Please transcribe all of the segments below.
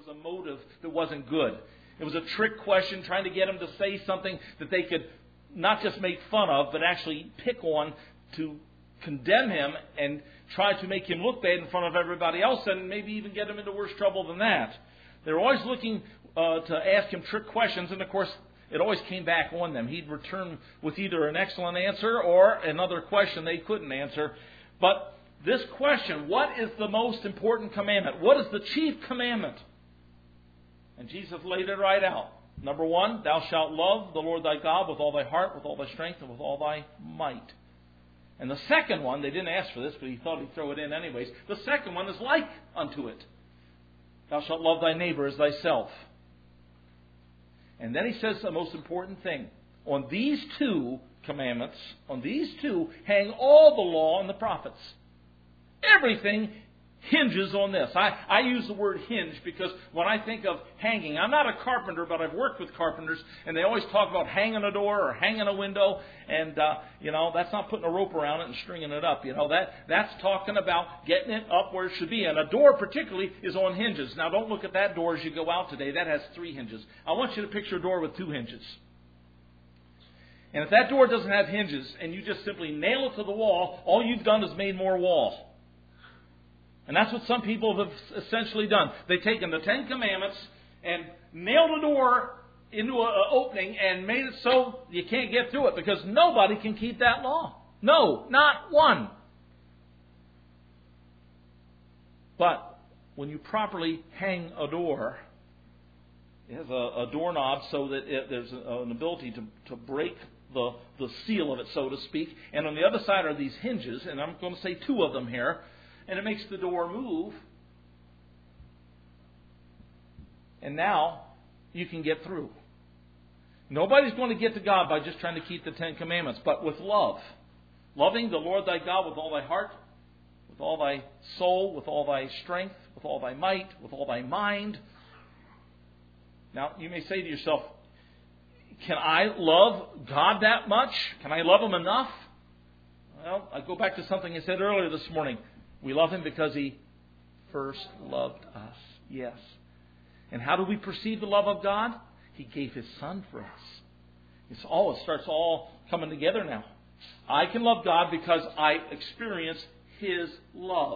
was a motive that wasn't good. It was a trick question trying to get him to say something that they could not just make fun of, but actually pick on to condemn him and try to make him look bad in front of everybody else and maybe even get him into worse trouble than that. They were always looking to ask him trick questions, and of course, it always came back on them. He'd return with either an excellent answer or another question they couldn't answer. But this question, what is the most important commandment? What is the chief commandment? And Jesus laid it right out. Number 1, thou shalt love the Lord thy God with all thy heart, with all thy strength, and with all thy might. And the second one, they didn't ask for this, but he thought he'd throw it in anyways. The second one is like unto it. Thou shalt love thy neighbor as thyself. And then he says the most important thing. On these 2 commandments, on these 2, hang all the law and the prophets. Everything hinges on this. I use the word hinge because when I think of hanging, I'm not a carpenter, but I've worked with carpenters, and they always talk about hanging a door or hanging a window, and that's not putting a rope around it and stringing it up. That's talking about getting it up where it should be. And a door particularly is on hinges. Now don't look at that door as you go out today. That has 3 hinges. I want you to picture a door with 2 hinges. And if that door doesn't have hinges and you just simply nail it to the wall, all you've done is made more wall. And that's what some people have essentially done. They've taken the 10 Commandments and nailed a door into an opening and made it so you can't get through it because nobody can keep that law. No, not one. But when you properly hang a door, it has a doorknob so that there's an ability to break the seal of it, so to speak. And on the other side are these hinges, and I'm going to say 2 of them here. And it makes the door move. And now you can get through. Nobody's going to get to God by just trying to keep the 10 Commandments, but with love. Loving the Lord thy God with all thy heart, with all thy soul, with all thy strength, with all thy might, with all thy mind. Now, you may say to yourself, can I love God that much? Can I love Him enough? Well, I go back to something I said earlier this morning. We love Him because He first loved us. Yes. And how do we perceive the love of God? He gave His Son for us. It starts all coming together now. I can love God because I experience His love.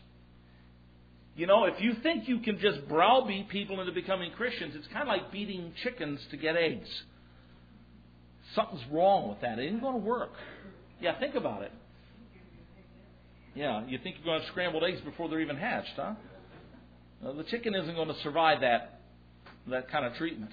If you think you can just browbeat people into becoming Christians, it's kind of like beating chickens to get eggs. Something's wrong with that. It ain't going to work. Yeah, think about it. Yeah, you think you're going to have scrambled eggs before they're even hatched, huh? The chicken isn't going to survive that kind of treatment.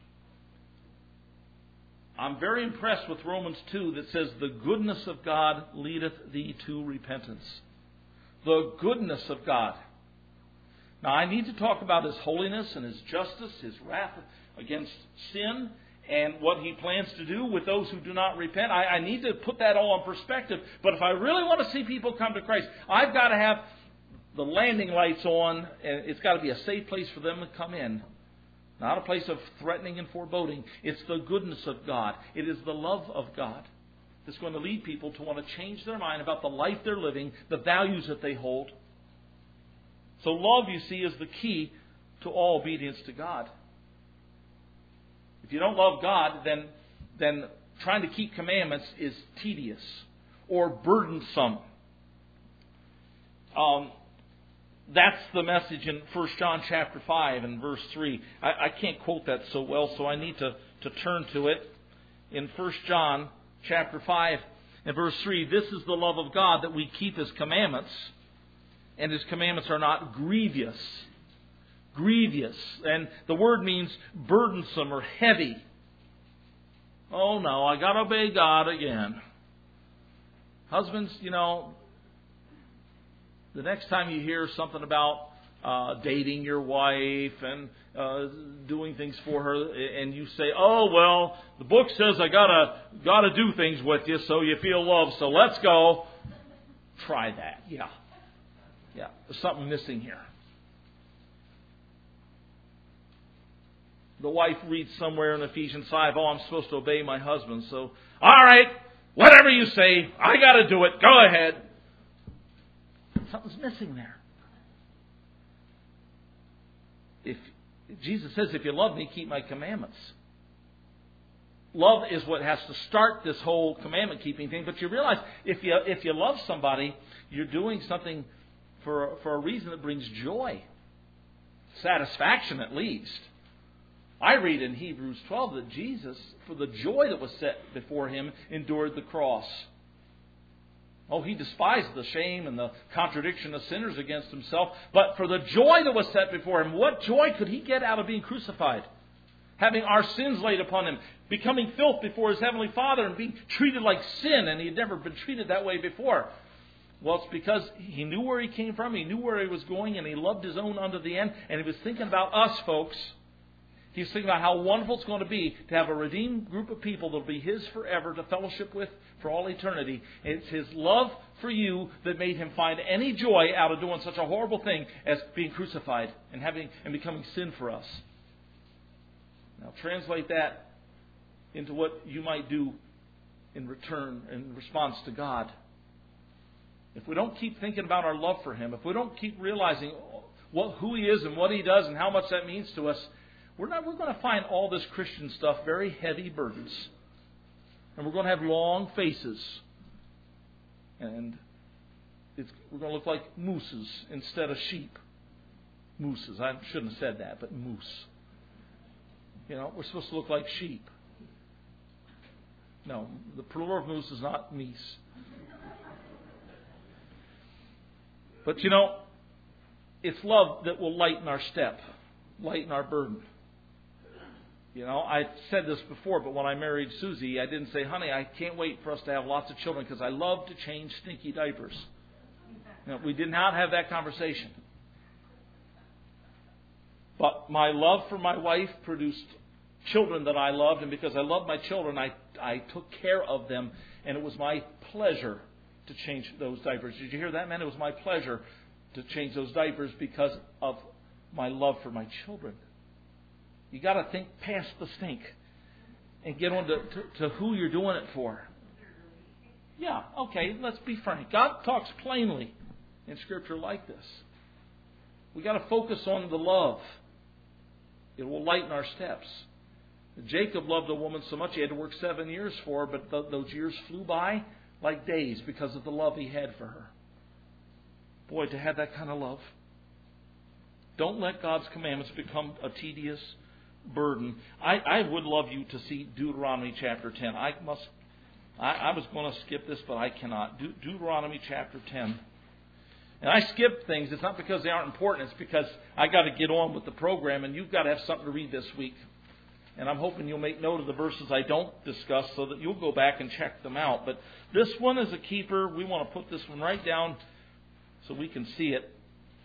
I'm very impressed with Romans 2 that says, the goodness of God leadeth thee to repentance. The goodness of God. Now, I need to talk about His holiness and His justice, His wrath against sin, and what He plans to do with those who do not repent. I need to put that all in perspective. But if I really want to see people come to Christ, I've got to have the landing lights on, and it's got to be a safe place for them to come in. Not a place of threatening and foreboding. It's the goodness of God. It is the love of God that's going to lead people to want to change their mind about the life they're living, the values that they hold. So love, you see, is the key to all obedience to God. If you don't love God, then trying to keep commandments is tedious or burdensome. That's the message in 1 John chapter 5 and verse 3. I can't quote that so well, so I need to turn to it. In 1 John chapter 5 and verse 3, this is the love of God, that we keep His commandments, and His commandments are not grievous. Grievous. And the word means burdensome or heavy. Oh no, I got to obey God again. Husbands, the next time you hear something about dating your wife and doing things for her, and you say, "Oh well, the book says I gotta do things with you, so you feel love. So let's go." Try that. Yeah. There's something missing here. The wife reads somewhere in Ephesians 5, "Oh, I'm supposed to obey my husband. So, all right, whatever you say, I got to do it. Go ahead." Something's missing there. if Jesus says, if you love me, keep my commandments. Love is what has to start this whole commandment keeping thing. But you realize if you love somebody, you're doing something for a reason that brings joy, satisfaction at least. I read in Hebrews 12 that Jesus, for the joy that was set before him, endured the cross. Oh, he despised the shame and the contradiction of sinners against himself. But for the joy that was set before him, what joy could he get out of being crucified? Having our sins laid upon him, becoming filth before his heavenly Father, and being treated like sin, and he had never been treated that way before. Well, it's because he knew where he came from, he knew where he was going, and he loved his own unto the end, and he was thinking about us, folks. He was thinking about how wonderful it's going to be to have a redeemed group of people that will be his forever, to fellowship with for all eternity. It's his love for you that made him find any joy out of doing such a horrible thing as being crucified and becoming sin for us. Now translate that into what you might do in return, in response to God. If we don't keep thinking about our love for him, if we don't keep realizing who he is and what he does and how much that means to us, we're going to find all this Christian stuff very heavy burdens. And we're going to have long faces. And we're going to look like mooses instead of sheep. Mooses. I shouldn't have said that, but moose. We're supposed to look like sheep. No, the plural of moose is not meese. But it's love that will lighten our step, lighten our burden. I said this before, but when I married Susie, I didn't say, honey, I can't wait for us to have lots of children because I love to change stinky diapers. We did not have that conversation. But my love for my wife produced children that I loved, and because I loved my children, I took care of them, and it was my pleasure to change those diapers. Did you hear that, man? It was my pleasure to change those diapers because of my love for my children. You got to think past the stink and get on to who you're doing it for. Yeah, okay, let's be frank. God talks plainly in Scripture like this. We got to focus on the love. It will lighten our steps. Jacob loved a woman so much he had to work 7 years for her, but those years flew by like days because of the love he had for her. Boy, to have that kind of love. Don't let God's commandments become a tedious burden. I would love you to see Deuteronomy chapter 10. I was going to skip this, but I cannot. Deuteronomy chapter 10. And I skip things. It's not because they aren't important. It's because I got to get on with the program, and you've got to have something to read this week. And I'm hoping you'll make note of the verses I don't discuss so that you'll go back and check them out. But this one is a keeper. We want to put this one right down so we can see it.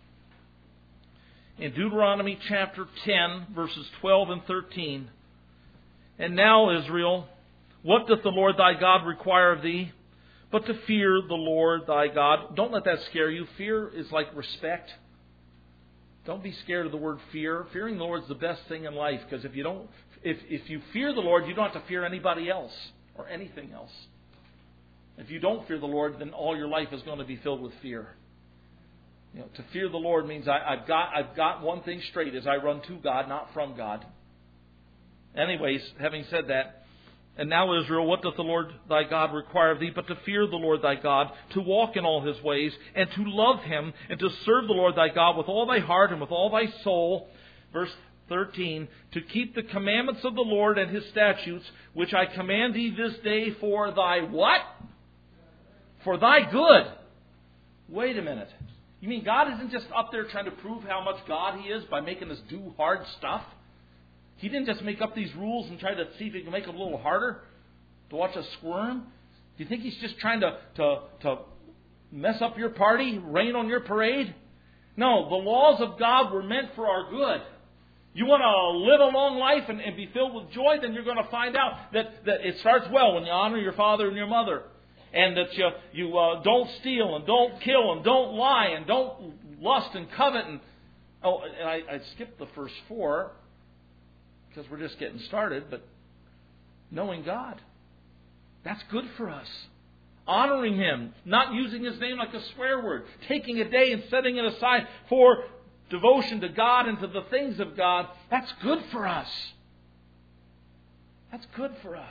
In Deuteronomy chapter 10, verses 12 and 13. And now, Israel, what doth the Lord thy God require of thee? But to fear the Lord thy God. Don't let that scare you. Fear is like respect. Don't be scared of the word fear. Fearing the Lord is the best thing in life, because if you fear the Lord, you don't have to fear anybody else or anything else. If you don't fear the Lord, then all your life is going to be filled with fear. To fear the Lord means I've got one thing straight, is I run to God, not from God. Anyways, having said that, and now, Israel, what doth the Lord thy God require of thee, but to fear the Lord thy God, to walk in all his ways, and to love him, and to serve the Lord thy God with all thy heart and with all thy soul. Verse 13, to keep the commandments of the Lord and his statutes, which I command thee this day for thy what? For thy good. Wait a minute. You mean God isn't just up there trying to prove how much God he is by making us do hard stuff? He didn't just make up these rules and try to see if he can make them a little harder to watch us squirm. Do you think he's just trying to mess up your party, rain on your parade? No, the laws of God were meant for our good. You want to live a long life and be filled with joy, then you're going to find out that it starts well when you honor your father and your mother. And that you don't steal and don't kill and don't lie and don't lust and covet. And I skipped the first 4 because we're just getting started. But knowing God, that's good for us. Honoring him, not using his name like a swear word. Taking a day and setting it aside for devotion to God and to the things of God, that's good for us. That's good for us.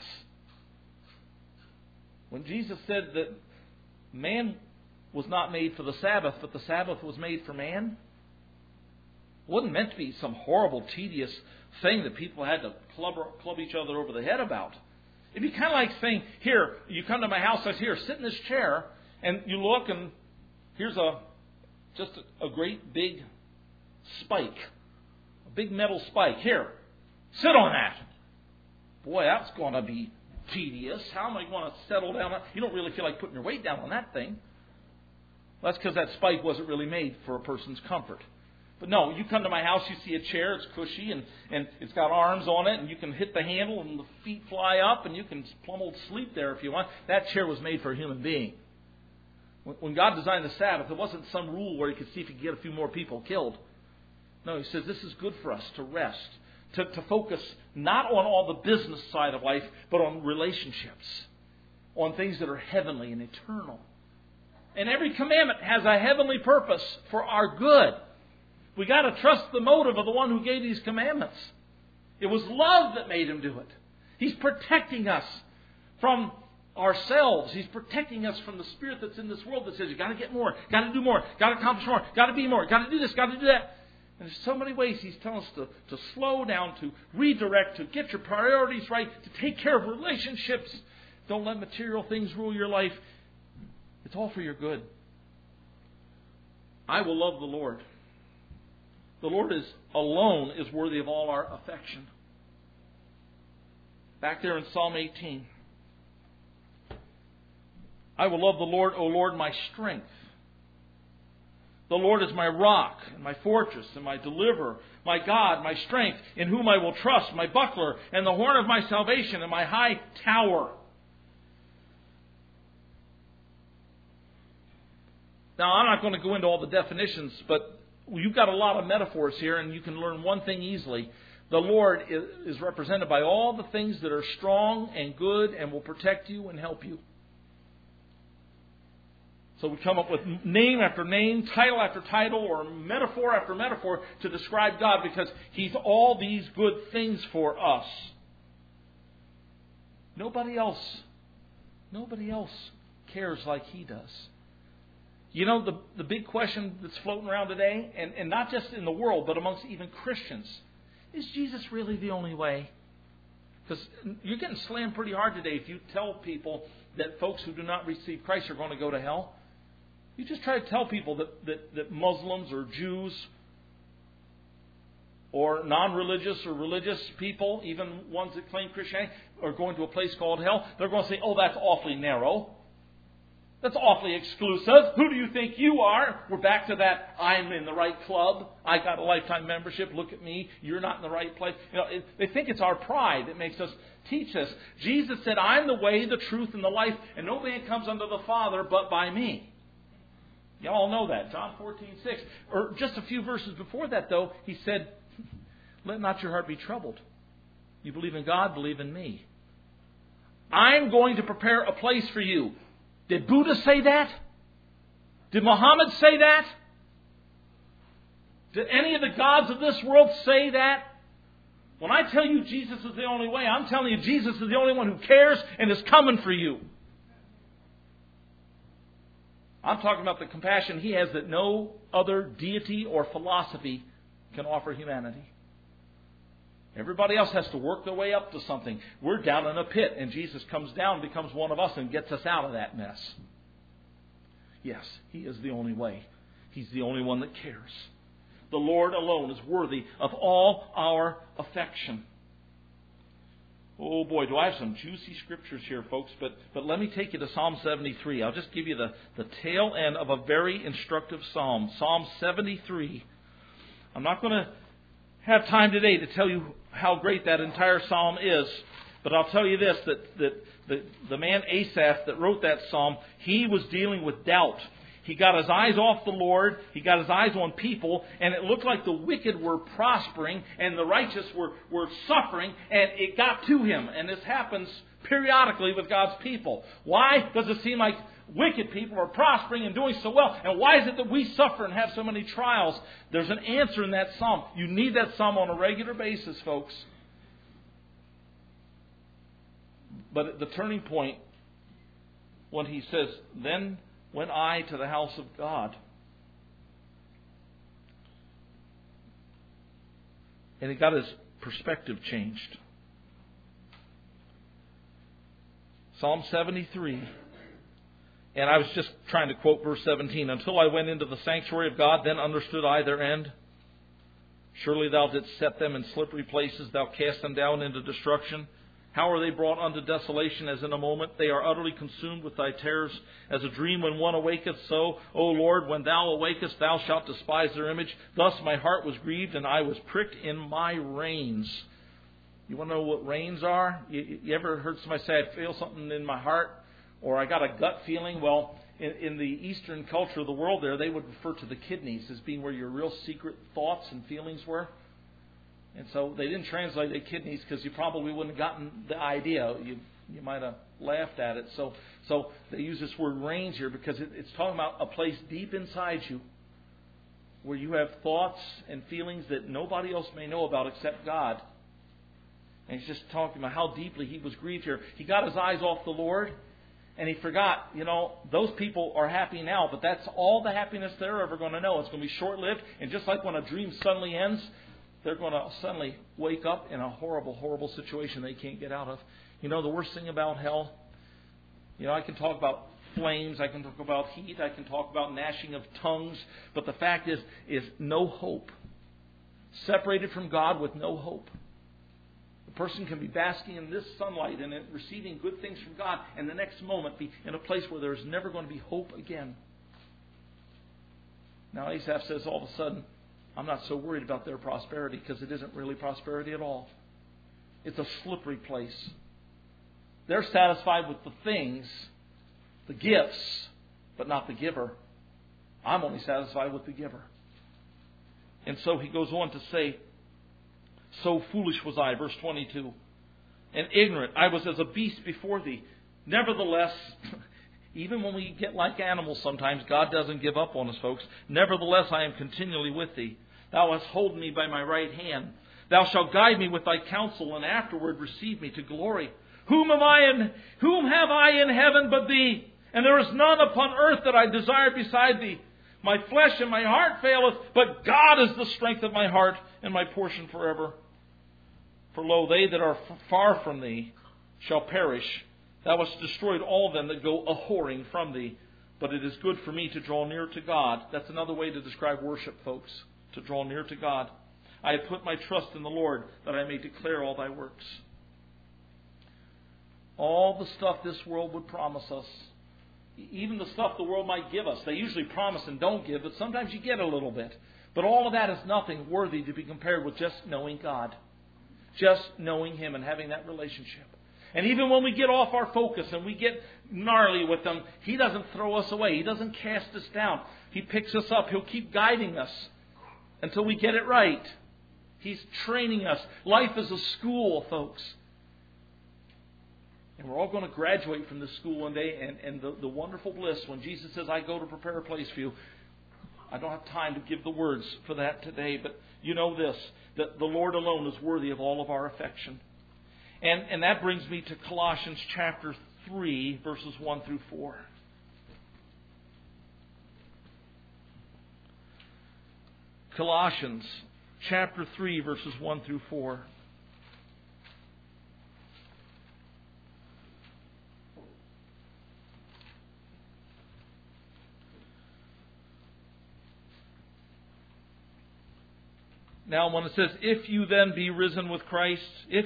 When Jesus said that man was not made for the Sabbath, but the Sabbath was made for man, it wasn't meant to be some horrible, tedious thing that people had to club each other over the head about. It'd be kind of like saying, here, you come to my house, I say, here, sit in this chair, and you look, and here's just a great big spike, a big metal spike. Here, sit on that. Boy, that's going to be tedious. How am I going to settle down? You don't really feel like putting your weight down on that thing. Well, that's because that spike wasn't really made for a person's comfort. But no, you come to my house, you see a chair, it's cushy, and it's got arms on it, and you can hit the handle, and the feet fly up, and you can plumb old sleep there if you want. That chair was made for a human being. When God designed the Sabbath, it wasn't some rule where He could see if He could get a few more people killed. No, He says this is good for us to rest, to focus not on all the business side of life, but on relationships, on things that are heavenly and eternal. And every commandment has a heavenly purpose for our good. We got to trust the motive of the one who gave these commandments. It was love that made Him do it. He's protecting us from ourselves. He's protecting us from the spirit that's in this world that says, you got to get more, got to do more, got to accomplish more, got to be more, got to do this, got to do that. And there's so many ways He's telling us to slow down, to redirect, to get your priorities right, to take care of relationships. Don't let material things rule your life. It's all for your good. I will love the Lord. The Lord alone is worthy of all our affection. Back there in Psalm 18. I will love the Lord, O Lord, my strength. The Lord is my rock and my fortress and my deliverer, my God, my strength, in whom I will trust, my buckler and the horn of my salvation and my high tower. Now, I'm not going to go into all the definitions, but you've got a lot of metaphors here, and you can learn one thing easily. The Lord is represented by all the things that are strong and good and will protect you and help you. So we come up with name after name, title after title, or metaphor after metaphor to describe God, because He's all these good things for us. Nobody else cares like He does. You know, the big question that's floating around today, and not just in the world, but amongst even Christians, is Jesus really the only way? Because you're getting slammed pretty hard today if you tell people that folks who do not receive Christ are going to go to hell. You just try to tell people that Muslims or Jews or non-religious or religious people, even ones that claim Christianity, are going to a place called hell. They're going to say, oh, that's awfully narrow. That's awfully exclusive. Who do you think you are? We're back to that, I'm in the right club. I got a lifetime membership. Look at me. You're not in the right place. You know, they think it's our pride that makes us teach this. Jesus said, I'm the way, the truth, and the life, and no man comes unto the Father but by me. You all know that. John 14:6. Or just a few verses before that, though, He said, let not your heart be troubled. You believe in God, believe in me. I'm going to prepare a place for you. Did Buddha say that? Did Muhammad say that? Did any of the gods of this world say that? When I tell you Jesus is the only way, I'm telling you Jesus is the only one who cares and is coming for you. I'm talking about the compassion He has that no other deity or philosophy can offer humanity. Everybody else has to work their way up to something. We're down in a pit, and Jesus comes down, becomes one of us, and gets us out of that mess. Yes, He is the only way. He's the only one that cares. The Lord alone is worthy of all our affection. Oh boy, do I have some juicy scriptures here, folks. But let me take you to Psalm 73. I'll just give you the tail end of a very instructive psalm. Psalm 73. I'm not going to have time today to tell you how great that entire psalm is. But I'll tell you this, that the man Asaph that wrote that psalm, he was dealing with doubt. He got his eyes off the Lord. He got his eyes on people. And it looked like the wicked were prospering and the righteous were suffering. And it got to him. And this happens periodically with God's people. Why does it seem like wicked people are prospering and doing so well? And why is it that we suffer and have so many trials? There's an answer in that psalm. You need that psalm on a regular basis, folks. But at the turning point, when he says, then went I to the house of God. And he got his perspective changed. Psalm 73. And I was just trying to quote verse 17. Until I went into the sanctuary of God, then understood I their end. Surely thou didst set them in slippery places. Thou cast them down into destruction. How are they brought unto desolation as in a moment? They are utterly consumed with thy terrors. As a dream when one awaketh, so, O Lord, when thou awakest, thou shalt despise their image. Thus my heart was grieved, and I was pricked in my reins. You want to know what reins are? You ever heard somebody say, I feel something in my heart? Or I got a gut feeling? Well, in the Eastern culture of the world there, they would refer to the kidneys as being where your real secret thoughts and feelings were. And so they didn't translate it kidneys because you probably wouldn't have gotten the idea. You might have laughed at it. So they use this word reins here because it's talking about a place deep inside you where you have thoughts and feelings that nobody else may know about except God. And he's just talking about how deeply he was grieved here. He got his eyes off the Lord and he forgot, those people are happy now, but that's all the happiness they're ever going to know. It's going to be short-lived. And just like when a dream suddenly ends, they're going to suddenly wake up in a horrible, horrible situation they can't get out of. The worst thing about hell, I can talk about flames, I can talk about heat, I can talk about gnashing of tongues, but the fact is no hope. Separated from God with no hope. The person can be basking in this sunlight and receiving good things from God, and the next moment be in a place where there's never going to be hope again. Now Asaph says all of a sudden, I'm not so worried about their prosperity because it isn't really prosperity at all. It's a slippery place. They're satisfied with the things, the gifts, but not the giver. I'm only satisfied with the giver. And so he goes on to say, so foolish was I, verse 22, and ignorant. I was as a beast before thee. Nevertheless, even when we get like animals sometimes, God doesn't give up on us, folks. Nevertheless, I am continually with thee. Thou hast holden me by my right hand. Thou shalt guide me with thy counsel, and afterward receive me to glory. Whom have I in heaven but thee? And there is none upon earth that I desire beside thee. My flesh and my heart faileth, but God is the strength of my heart and my portion forever. For lo, they that are far from thee shall perish. Thou hast destroyed all them that go a-whoring from thee. But it is good for me to draw near to God. That's another way to describe worship, folks. To draw near to God. I have put my trust in the Lord that I may declare all thy works. All the stuff this world would promise us, even the stuff the world might give us, they usually promise and don't give, but sometimes you get a little bit. But all of that is nothing worthy to be compared with just knowing God. Just knowing Him and having that relationship. And even when we get off our focus and we get gnarly with Him, He doesn't throw us away. He doesn't cast us down. He picks us up. He'll keep guiding us until we get it right. He's training us. Life is a school, folks. And we're all going to graduate from this school one day. And the wonderful bliss when Jesus says, I go to prepare a place for you. I don't have time to give the words for that today. But you know this, that the Lord alone is worthy of all of our affection. And that brings me to Colossians chapter 3, verses 1 through 4. Colossians chapter 3, verses 1 through 4. Now, when it says, if you then be risen with Christ,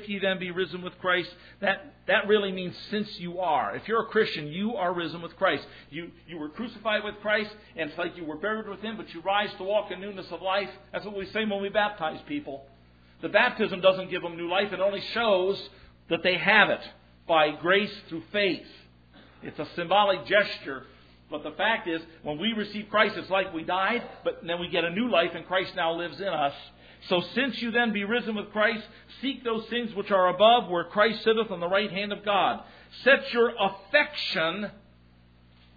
that really means since you are. If you're a Christian, you are risen with Christ. You were crucified with Christ, and it's like you were buried with Him, but you rise to walk in newness of life. That's what we say when we baptize people. The baptism doesn't give them new life. It only shows that they have it by grace through faith. It's a symbolic gesture. But the fact is, when we receive Christ, it's like we died, but then we get a new life, and Christ now lives in us. So since you then be risen with Christ, seek those things which are above, where Christ sitteth on the right hand of God. Set your affection.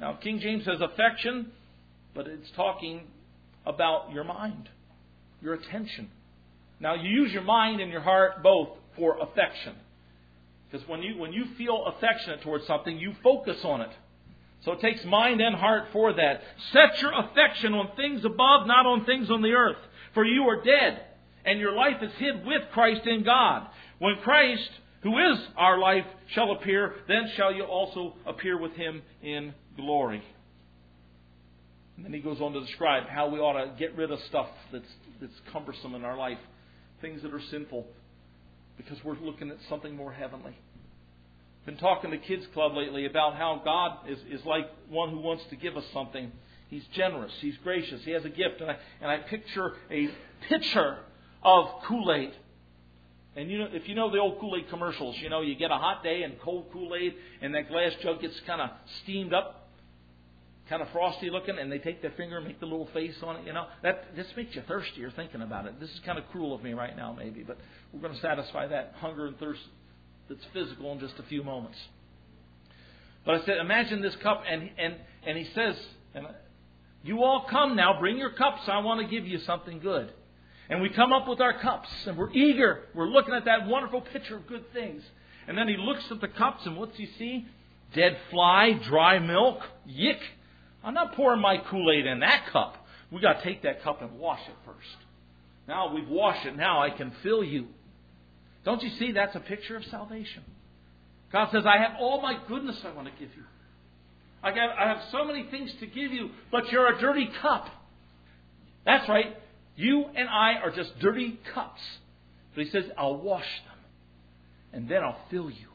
Now, King James says affection, but it's talking about your mind, your attention. Now, you use your mind and your heart both for affection. Because when you feel affectionate towards something, you focus on it. So it takes mind and heart for that. Set your affection on things above, not on things on the earth. For you are dead, and your life is hid with Christ in God. When Christ, who is our life, shall appear, then shall you also appear with Him in glory. And then he goes on to describe how we ought to get rid of stuff that's cumbersome in our life. Things that are sinful. Because we're looking at something more heavenly. Been talking to Kids Club lately about how God is like one who wants to give us something. He's generous. He's gracious. He has a gift. And I picture a pitcher of Kool-Aid. And if you know the old Kool-Aid commercials, you get a hot day and cold Kool-Aid, and that glass jug gets kind of steamed up, kind of frosty looking, and they take their finger and make the little face on it. This makes you thirstier thinking about it. This is kind of cruel of me right now, maybe, but we're going to satisfy that hunger and thirst that's physical in just a few moments. But I said, imagine this cup, and he says, you all come now, bring your cups, I want to give you something good. And we come up with our cups, and we're eager. We're looking at that wonderful picture of good things. And then he looks at the cups, and what's he see? Dead fly, dry milk, yick. I'm not pouring my Kool-Aid in that cup. We've got to take that cup and wash it first. Now we've washed it. Now I can fill you. Don't you see that's a picture of salvation? God says, I have all my goodness I want to give you. I have so many things to give you, but you're a dirty cup. That's right. You and I are just dirty cups. But He says, I'll wash them. And then I'll fill you.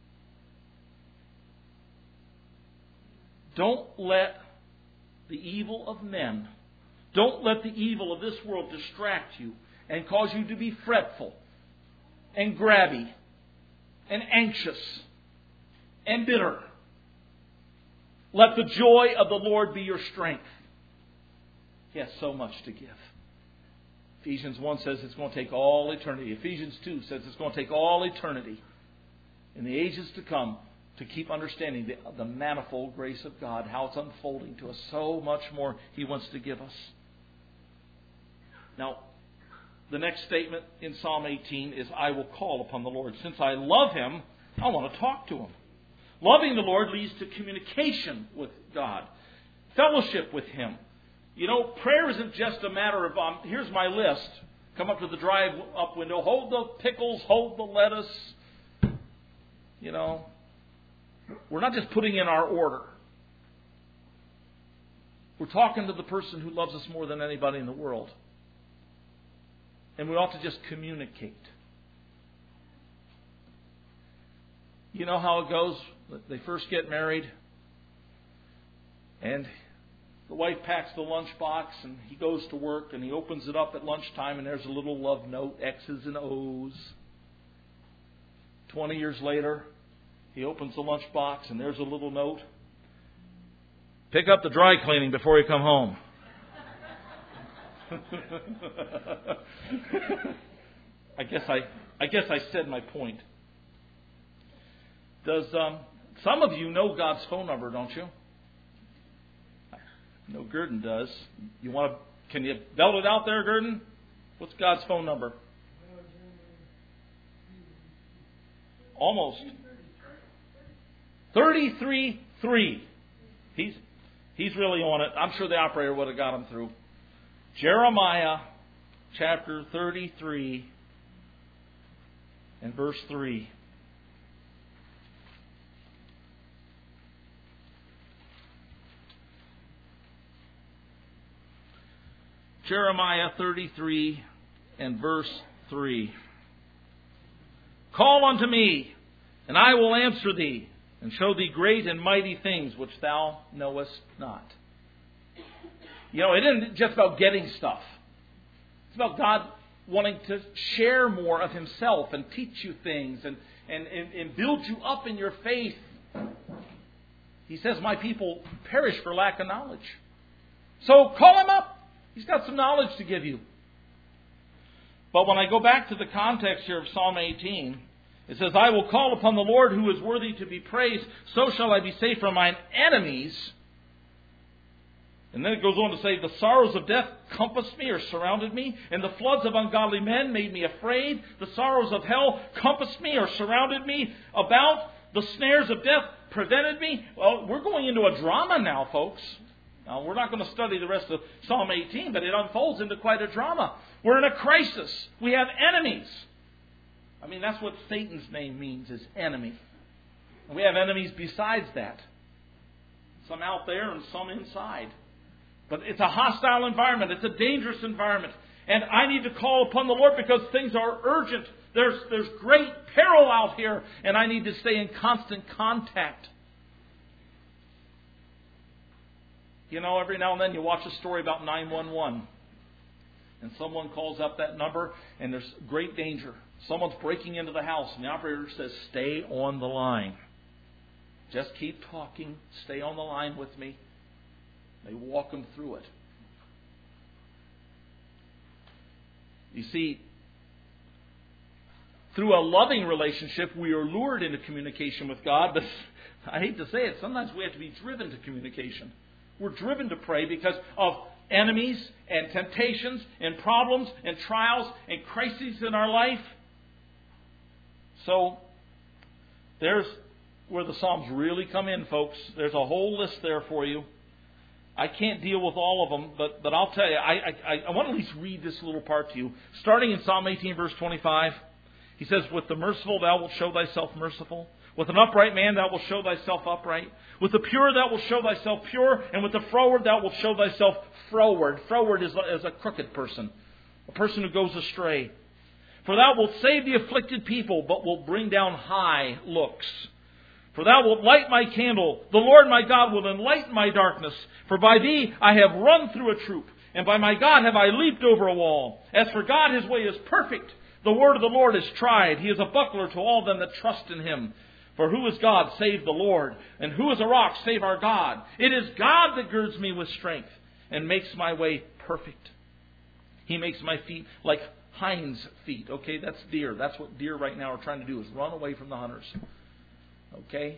Don't let the evil of men, don't let the evil of this world distract you and cause you to be fretful and grabby and anxious and bitter. Let the joy of the Lord be your strength. He has so much to give. Ephesians 1 says it's going to take all eternity. Ephesians 2 says it's going to take all eternity in the ages to come to keep understanding the manifold grace of God, how it's unfolding to us. So much more He wants to give us. Now, the next statement in Psalm 18 is, I will call upon the Lord. Since I love Him, I want to talk to Him. Loving the Lord leads to communication with God, fellowship with Him. Prayer isn't just a matter of, here's my list. Come up to the drive-up window, hold the pickles, hold the lettuce. We're not just putting in our order. We're talking to the person who loves us more than anybody in the world. And we ought to just communicate. You know how it goes? They first get married, and the wife packs the lunchbox, and he goes to work, and he opens it up at lunchtime, and there's a little love note, X's and O's. 20 years later, he opens the lunchbox, and there's a little note. Pick up the dry cleaning before you come home. I guess I said my point. Does some of you know God's phone number, don't you? I know Gurdon does. Can you belt it out there, Gurdon? What's God's phone number? Almost. 33-3. He's really on it. I'm sure the operator would have got him through. Jeremiah chapter 33 and verse 3. Jeremiah 33 and verse 3. Call unto me, and I will answer thee, and show thee great and mighty things which thou knowest not. It isn't just about getting stuff. It's about God wanting to share more of Himself and teach you things and build you up in your faith. He says, my people perish for lack of knowledge. So call Him up. He's got some knowledge to give you. But when I go back to the context here of Psalm 18, it says, I will call upon the Lord who is worthy to be praised. So shall I be safe from mine enemies. And then it goes on to say, the sorrows of death compassed me or surrounded me, and the floods of ungodly men made me afraid. The sorrows of hell compassed me or surrounded me about. The snares of death prevented me. Well, we're going into a drama now, folks. Now, we're not going to study the rest of Psalm 18, but it unfolds into quite a drama. We're in a crisis. We have enemies. I mean, that's what Satan's name means, is enemy. And we have enemies besides that. Some out there and some inside. But it's a hostile environment. It's a dangerous environment. And I need to call upon the Lord because things are urgent. There's great peril out here. And I need to stay in constant contact. You know, every now and then you watch a story about 911. And someone calls up that number and there's great danger. Someone's breaking into the house and the operator says, stay on the line. Just keep talking. Stay on the line with me. They walk them through it. You see, through a loving relationship, we are lured into communication with God. But I hate to say it, sometimes we have to be driven to communication. We're driven to pray because of enemies and temptations and problems and trials and crises in our life. So, there's where the Psalms really come in, folks. There's a whole list there for you. I can't deal with all of them, but I'll tell you, I want to at least read this little part to you. Starting in Psalm 18, verse 25, he says, with the merciful thou wilt show thyself merciful. With an upright man thou wilt show thyself upright. With the pure thou wilt show thyself pure. And with the froward thou wilt show thyself froward. Froward is a crooked person. A person who goes astray. For thou wilt save the afflicted people, but wilt bring down high looks. For thou wilt light my candle. The Lord my God will enlighten my darkness. For by thee I have run through a troop. And by my God have I leaped over a wall. As for God, his way is perfect. The word of the Lord is tried. He is a buckler to all them that trust in him. For who is God save the Lord? And who is a rock save our God? It is God that girds me with strength and makes my way perfect. He makes my feet like hinds feet. Okay, that's deer. That's what deer right now are trying to do, is run away from the hunters. Okay?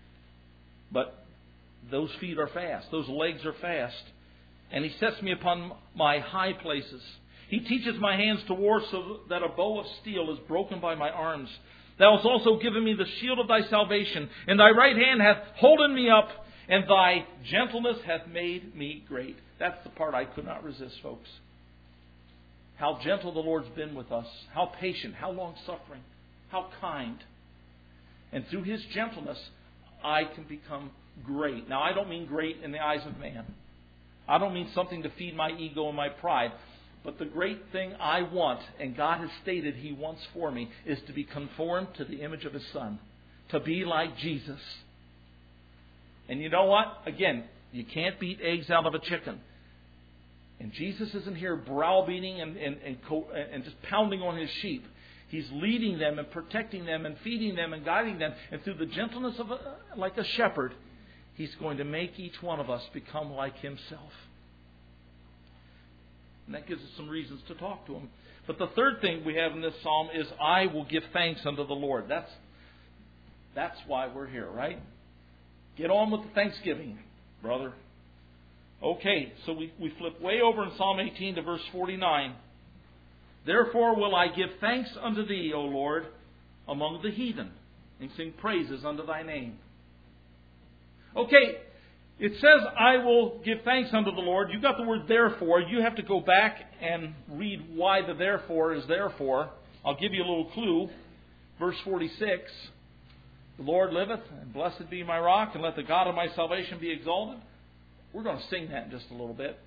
But those feet are fast. Those legs are fast. And he sets me upon my high places. He teaches my hands to war so that a bow of steel is broken by my arms. Thou hast also given me the shield of thy salvation, and thy right hand hath holden me up, and thy gentleness hath made me great. That's the part I could not resist, folks. How gentle the Lord's been with us. How patient, how long-suffering, how kind. And through his gentleness, I can become great. Now, I don't mean great in the eyes of man. I don't mean something to feed my ego and my pride. But the great thing I want, and God has stated he wants for me, is to be conformed to the image of his Son. To be like Jesus. And you know what? Again, you can't beat eggs out of a chicken. And Jesus isn't here browbeating and just pounding on his sheep. He's leading them and protecting them and feeding them and guiding them. And through the gentleness of like a shepherd, he's going to make each one of us become like himself. And that gives us some reasons to talk to him. But the third thing we have in this psalm is, I will give thanks unto the Lord. That's why we're here, right? Get on with the Thanksgiving, brother. Okay, so we flip way over in Psalm 18 to verse 49. Therefore will I give thanks unto thee, O Lord, among the heathen, and sing praises unto thy name. Okay, it says, I will give thanks unto the Lord. You got the word therefore. You have to go back and read why the therefore is therefore. I'll give you a little clue. Verse 46. The Lord liveth, and blessed be my rock, and let the God of my salvation be exalted. We're going to sing that in just a little bit.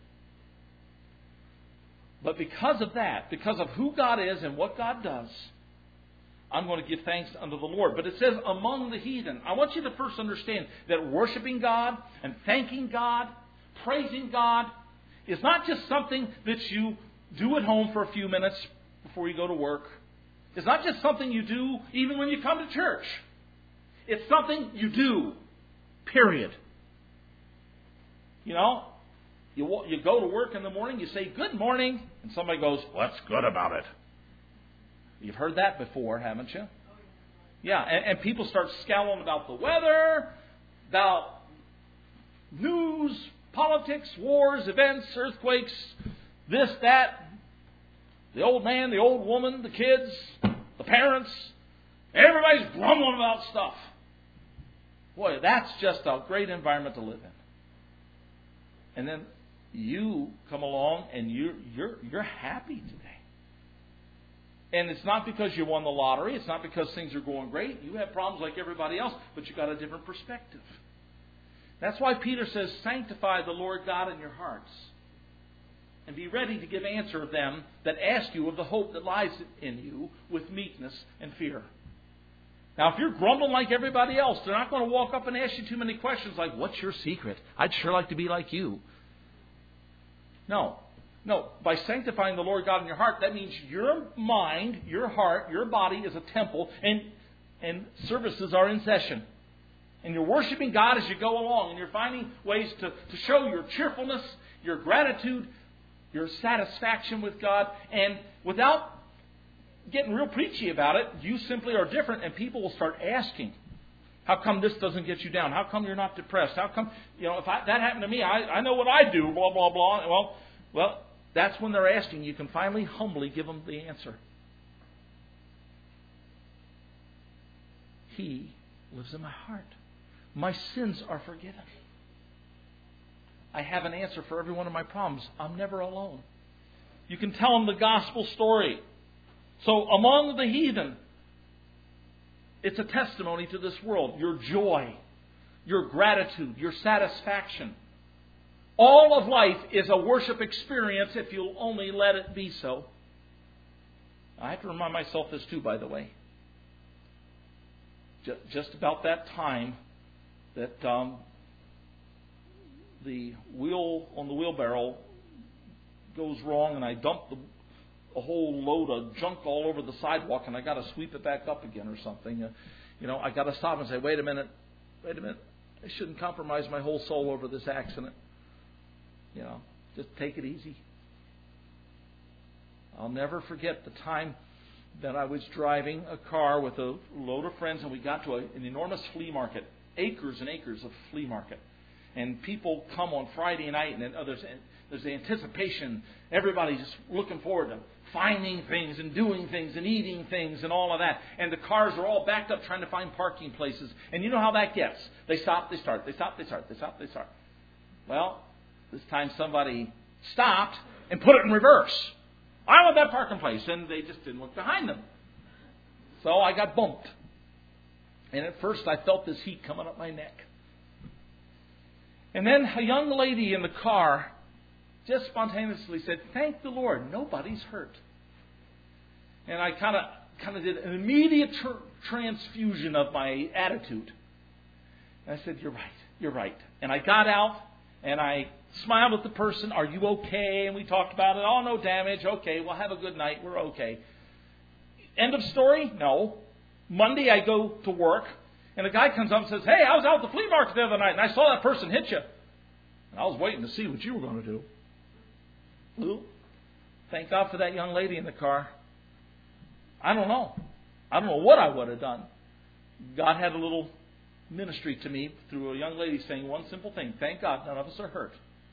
But because of that, because of who God is and what God does, I'm going to give thanks unto the Lord. But it says among the heathen. I want you to first understand that worshiping God and thanking God, praising God, is not just something that you do at home for a few minutes before you go to work. It's not just something you do even when you come to church. It's something you do, period. You know, you go to work in the morning, you say, good morning, and somebody goes, what's good about it? You've heard that before, haven't you? Yeah, and people start scowling about the weather, about news, politics, wars, events, earthquakes, this, that, the old man, the old woman, the kids, the parents. Everybody's grumbling about stuff. Boy, that's just a great environment to live in. And then you come along and you're happy today. And it's not because you won the lottery. It's not because things are going great. You have problems like everybody else, but you've got a different perspective. That's why Peter says, sanctify the Lord God in your hearts. And be ready to give answer of them that ask you of the hope that lies in you with meekness and fear. Now, if you're grumbling like everybody else, they're not going to walk up and ask you too many questions like, what's your secret? I'd sure like to be like you. No. By sanctifying the Lord God in your heart, that means your mind, your heart, your body is a temple, and services are in session. And you're worshiping God as you go along, and you're finding ways to show your cheerfulness, your gratitude, your satisfaction with God, and without getting real preachy about it, you simply are different, and people will start asking, how come this doesn't get you down? How come you're not depressed? How come, if that happened to me, I know what I do, blah, blah, blah. Well, that's when they're asking. You can finally humbly give them the answer. He lives in my heart. My sins are forgiven. I have an answer for every one of my problems. I'm never alone. You can tell them the gospel story. So among the heathen, it's a testimony to this world. Your joy, your gratitude, your satisfaction. All of life is a worship experience if you'll only let it be so. I have to remind myself this too, by the way. Just about that time that the wheel on the wheelbarrow goes wrong and I dump a whole load of junk all over the sidewalk and I got to sweep it back up again or something. I got to stop and say, wait a minute. I shouldn't compromise my whole soul over this accident. Just take it easy. I'll never forget the time that I was driving a car with a load of friends and we got to an enormous flea market, acres and acres of flea market. And people come on Friday night and then there's the anticipation. Everybody's just looking forward to finding things and doing things and eating things and all of that. And the cars are all backed up trying to find parking places. And you know how that gets. They stop, they start, they stop, they start, they stop, they start. Well, this time somebody stopped and put it in reverse. I want that parking place. And they just didn't look behind them. So I got bumped. And at first I felt this heat coming up my neck. And then a young lady in the car just spontaneously said, thank the Lord, nobody's hurt. And I kind of did an immediate transfusion of my attitude. And I said, you're right. And I got out and I smiled at the person, are you okay? And we talked about it. Oh, no damage. Okay, well, have a good night. We're okay. End of story? No. Monday I go to work and a guy comes up and says, hey, I was out at the flea market the other night and I saw that person hit you. And I was waiting to see what you were going to do. Well, thank God for that young lady in the car. I don't know what I would have done. God had a little ministry to me through a young lady saying one simple thing. Thank God none of us are hurt.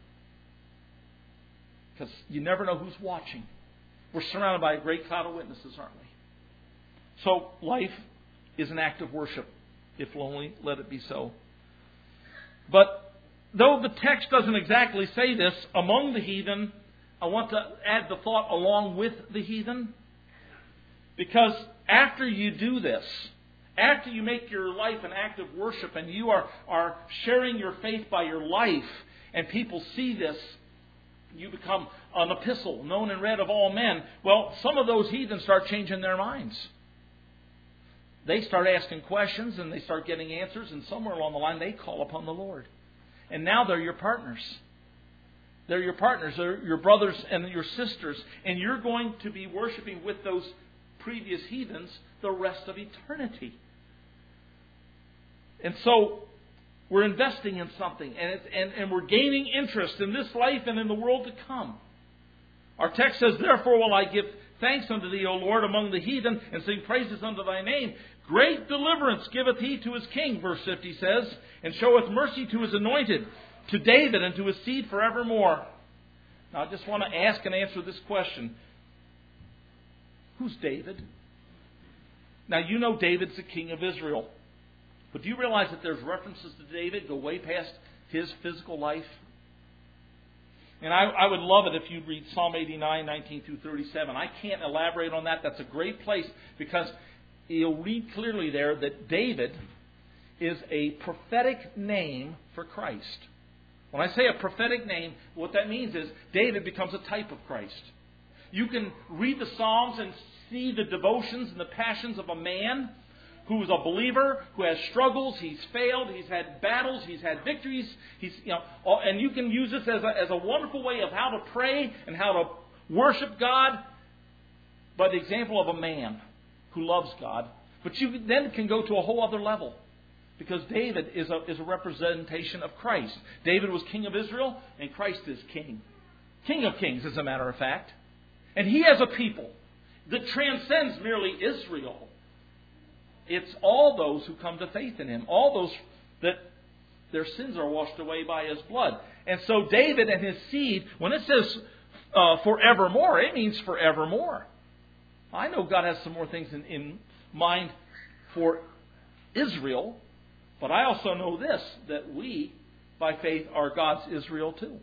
Because you never know who's watching. We're surrounded by a great cloud of witnesses, aren't we? So life is an act of worship, if we'll only let it be so. But though the text doesn't exactly say this, among the heathen, I want to add the thought along with the heathen. Because after you do this, after you make your life an act of worship and you are sharing your faith by your life and people see this, you become an epistle known and read of all men. Well, some of those heathens start changing their minds. They start asking questions and they start getting answers, and somewhere along the line they call upon the Lord. And now they're your partners. They're your partners. They're your brothers and your sisters. And you're going to be worshiping with those previous heathens the rest of eternity. And so we're investing in something, and we're gaining interest in this life and in the world to come. Our text says, therefore will I give thanks unto thee, O Lord, among the heathen, and sing praises unto thy name. Great deliverance giveth he to his king, verse 50 says, and showeth mercy to his anointed. to David and to his seed forevermore. Now I just want to ask and answer this question. Who's David? Now you know David's the king of Israel. But do you realize that there's references to David go way past his physical life? And I would love it if you'd read Psalm 89, 19 through 37. I can't elaborate on that. That's a great place because you'll read clearly there that David is a prophetic name for Christ. When I say a prophetic name, what that means is David becomes a type of Christ. You can read the Psalms and see the devotions and the passions of a man who is a believer, who has struggles, he's failed, he's had battles, he's had victories, and you can use this as a wonderful way of how to pray and how to worship God by the example of a man who loves God. But you then can go to a whole other level because David is a representation of Christ. David was king of Israel and Christ is king. King of kings, as a matter of fact. And he has a people that transcends merely Israel. It's all those who come to faith in him. All those that their sins are washed away by his blood. And so David and his seed, when it says forevermore, it means forevermore. I know God has some more things in mind for Israel. But I also know this, that we, by faith, are God's Israel too.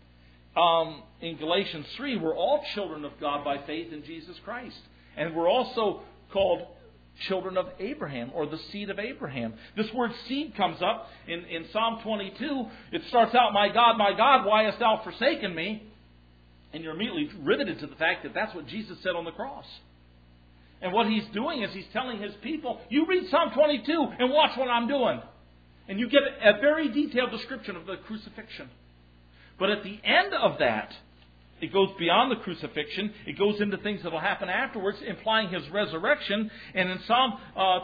In Galatians 3, we're all children of God by faith in Jesus Christ. And we're also called children of Abraham, or the seed of Abraham. This word seed comes up in Psalm 22. It starts out, my God, why hast thou forsaken me? And you're immediately riveted to the fact that that's what Jesus said on the cross. And what he's doing is he's telling his people, you read Psalm 22 and watch what I'm doing. And you get a very detailed description of the crucifixion. But at the end of that, it goes beyond the crucifixion. It goes into things that will happen afterwards, implying his resurrection. And in Psalm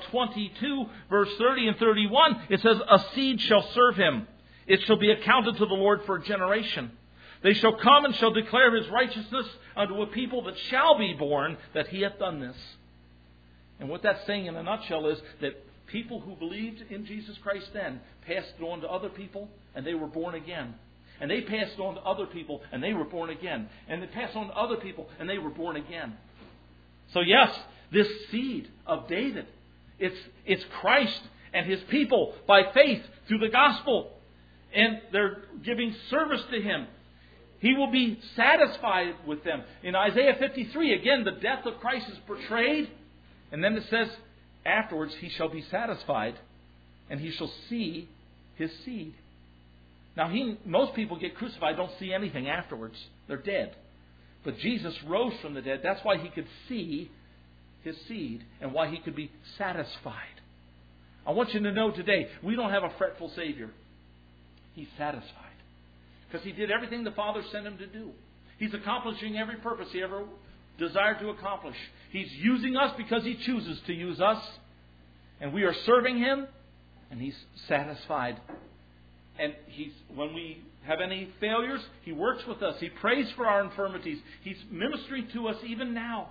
22, verse 30 and 31, it says, a seed shall serve him. It shall be accounted to the Lord for a generation. They shall come and shall declare his righteousness unto a people that shall be born, that he hath done this. And what that's saying in a nutshell is that people who believed in Jesus Christ then passed it on to other people, and they were born again. And they passed on to other people, and they were born again. And they passed on to other people, and they were born again. So yes, this seed of David, it's Christ and his people by faith through the gospel. And they're giving service to him. He will be satisfied with them. In Isaiah 53, again, the death of Christ is portrayed. And then it says, afterwards he shall be satisfied, and he shall see his seed. Now, most people get crucified, don't see anything afterwards. They're dead. But Jesus rose from the dead. That's why he could see his seed and why he could be satisfied. I want you to know today, we don't have a fretful Savior. He's satisfied. Because he did everything the Father sent him to do. He's accomplishing every purpose he ever desired to accomplish. He's using us because he chooses to use us. And we are serving him, and he's satisfied. And when we have any failures, he works with us. He prays for our infirmities. He's ministering to us even now.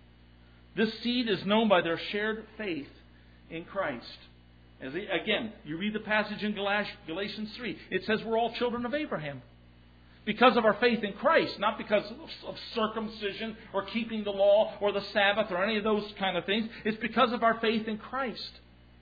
This seed is known by their shared faith in Christ. Again, you read the passage in Galatians 3. It says we're all children of Abraham. Because of our faith in Christ, not because of circumcision or keeping the law or the Sabbath or any of those kind of things. It's because of our faith in Christ.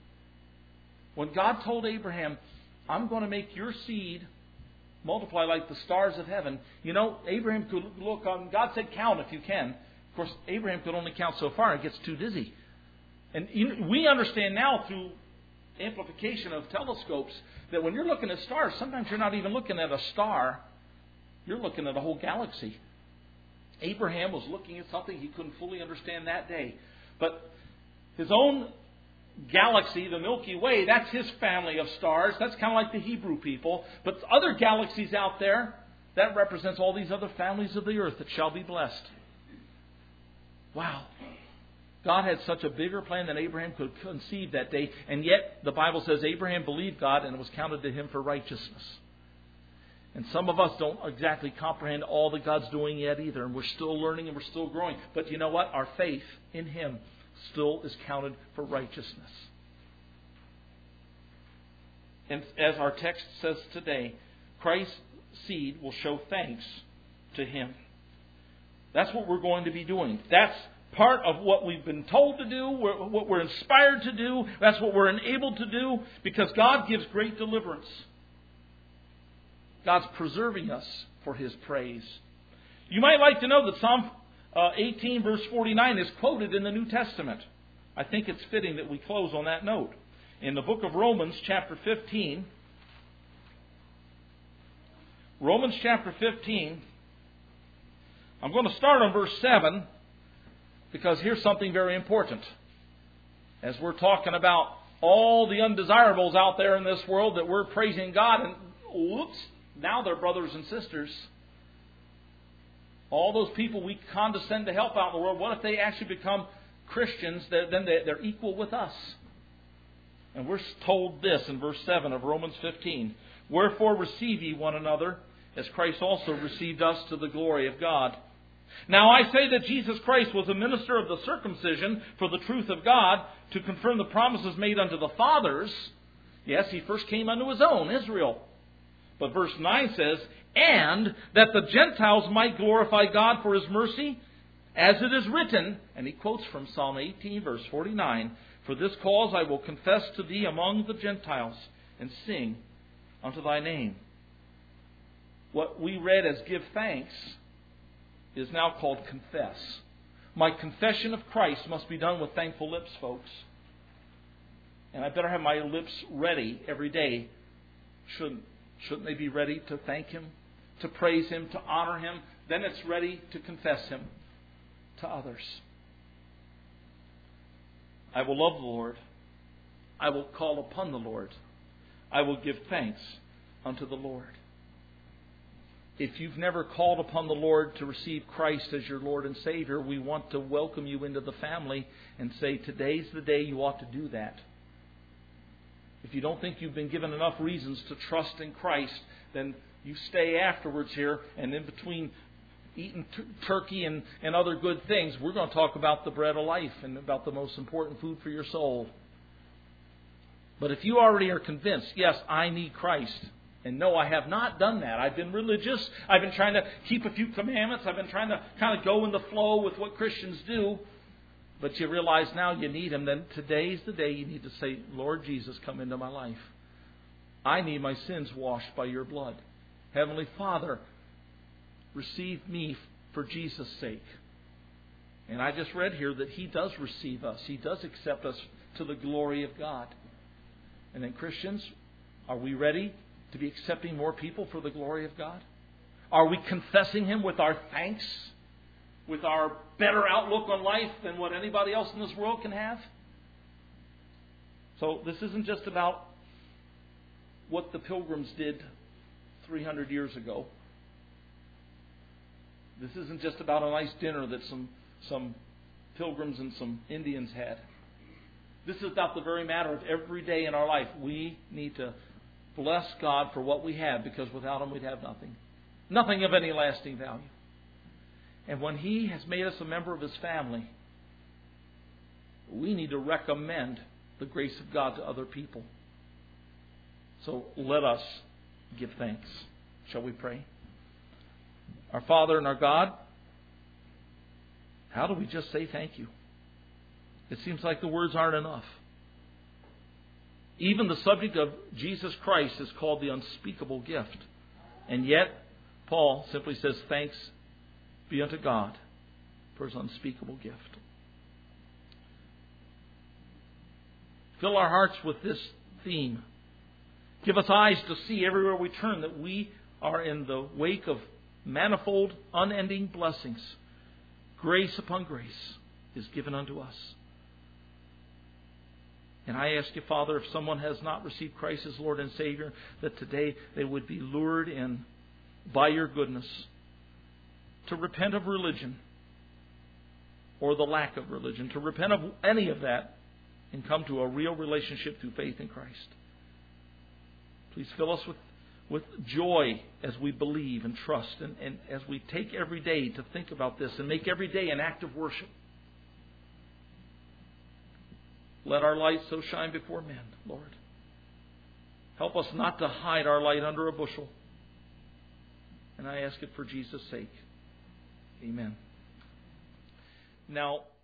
When God told Abraham, I'm going to make your seed multiply like the stars of heaven. You know, Abraham could look on, God said count if you can. Of course, Abraham could only count so far. It gets too dizzy. And we understand now through amplification of telescopes that when you're looking at stars, sometimes you're not even looking at a star. You're looking at a whole galaxy. Abraham was looking at something he couldn't fully understand that day. But his own galaxy, the Milky Way, that's his family of stars. That's kind of like the Hebrew people. But other galaxies out there, that represents all these other families of the earth that shall be blessed. Wow. God had such a bigger plan than Abraham could conceive that day. And yet, the Bible says Abraham believed God and it was counted to him for righteousness. And some of us don't exactly comprehend all that God's doing yet either. And we're still learning and we're still growing. But you know what? Our faith in him still is counted for righteousness. And as our text says today, Christ's seed will show thanks to Him. That's what we're going to be doing. That's part of what we've been told to do, what we're inspired to do. That's what we're enabled to do, because God gives great deliverance. God's preserving us for His praise. You might like to know that Psalm 18 verse 49 is quoted in the New Testament. I think it's fitting that we close on that note. In the book of Romans chapter 15, Romans chapter 15, I'm going to start on verse 7, because here's something very important. As we're talking about all the undesirables out there in this world that we're praising God, and whoops, now they're brothers and sisters. All those people we condescend to help out in the world, what if they actually become Christians? Then they're equal with us. And we're told this in verse 7 of Romans 15. Wherefore receive ye one another, as Christ also received us to the glory of God. Now I say that Jesus Christ was a minister of the circumcision for the truth of God, to confirm the promises made unto the fathers. Yes, He first came unto His own, Israel. But verse 9 says, and that the Gentiles might glorify God for His mercy, as it is written, and he quotes from Psalm 18 verse 49, for this cause I will confess to thee among the Gentiles, and sing unto thy name. What we read as give thanks is now called confess. My confession of Christ must be done with thankful lips, folks. And I better have my lips ready every day. Shouldn't they be ready to thank Him, to praise Him, to honor Him? Then it's ready to confess Him to others. I will love the Lord. I will call upon the Lord. I will give thanks unto the Lord. If you've never called upon the Lord to receive Christ as your Lord and Savior, we want to welcome you into the family and say, today's the day you ought to do that. If you don't think you've been given enough reasons to trust in Christ, then you stay afterwards here, and in between eating turkey and other good things, we're going to talk about the bread of life and about the most important food for your soul. But if you already are convinced, yes, I need Christ, and no, I have not done that. I've been religious. I've been trying to keep a few commandments. I've been trying to kind of go in the flow with what Christians do. But you realize now you need Him. Then today's the day you need to say, Lord Jesus, come into my life. I need my sins washed by your blood. Heavenly Father, receive me for Jesus' sake. And I just read here that He does receive us. He does accept us to the glory of God. And then Christians, are we ready to be accepting more people for the glory of God? Are we confessing Him with our thanks? With our better outlook on life than what anybody else in this world can have? So this isn't just about what the Pilgrims did 300 years ago. This isn't just about a nice dinner that some Pilgrims and some Indians had. This is about the very matter of every day in our life. We need to bless God for what we have, because without Him we'd have nothing. Nothing of any lasting value. And when He has made us a member of His family, we need to recommend the grace of God to other people. So let us give thanks. Shall we pray? Our Father and our God, how do we just say thank you? It seems like the words aren't enough. Even the subject of Jesus Christ is called the unspeakable gift. And yet, Paul simply says, thanks be unto God for His unspeakable gift. Fill our hearts with this theme. Give us eyes to see everywhere we turn that we are in the wake of manifold, unending blessings. Grace upon grace is given unto us. And I ask you, Father, if someone has not received Christ as Lord and Savior, that today they would be lured in by your goodness to repent of religion or the lack of religion, to repent of any of that and come to a real relationship through faith in Christ. Please fill us with joy as we believe and trust, and as we take every day to think about this and make every day an act of worship. Let our light so shine before men, Lord. Help us not to hide our light under a bushel, And I ask it for Jesus' sake. Amen. Now,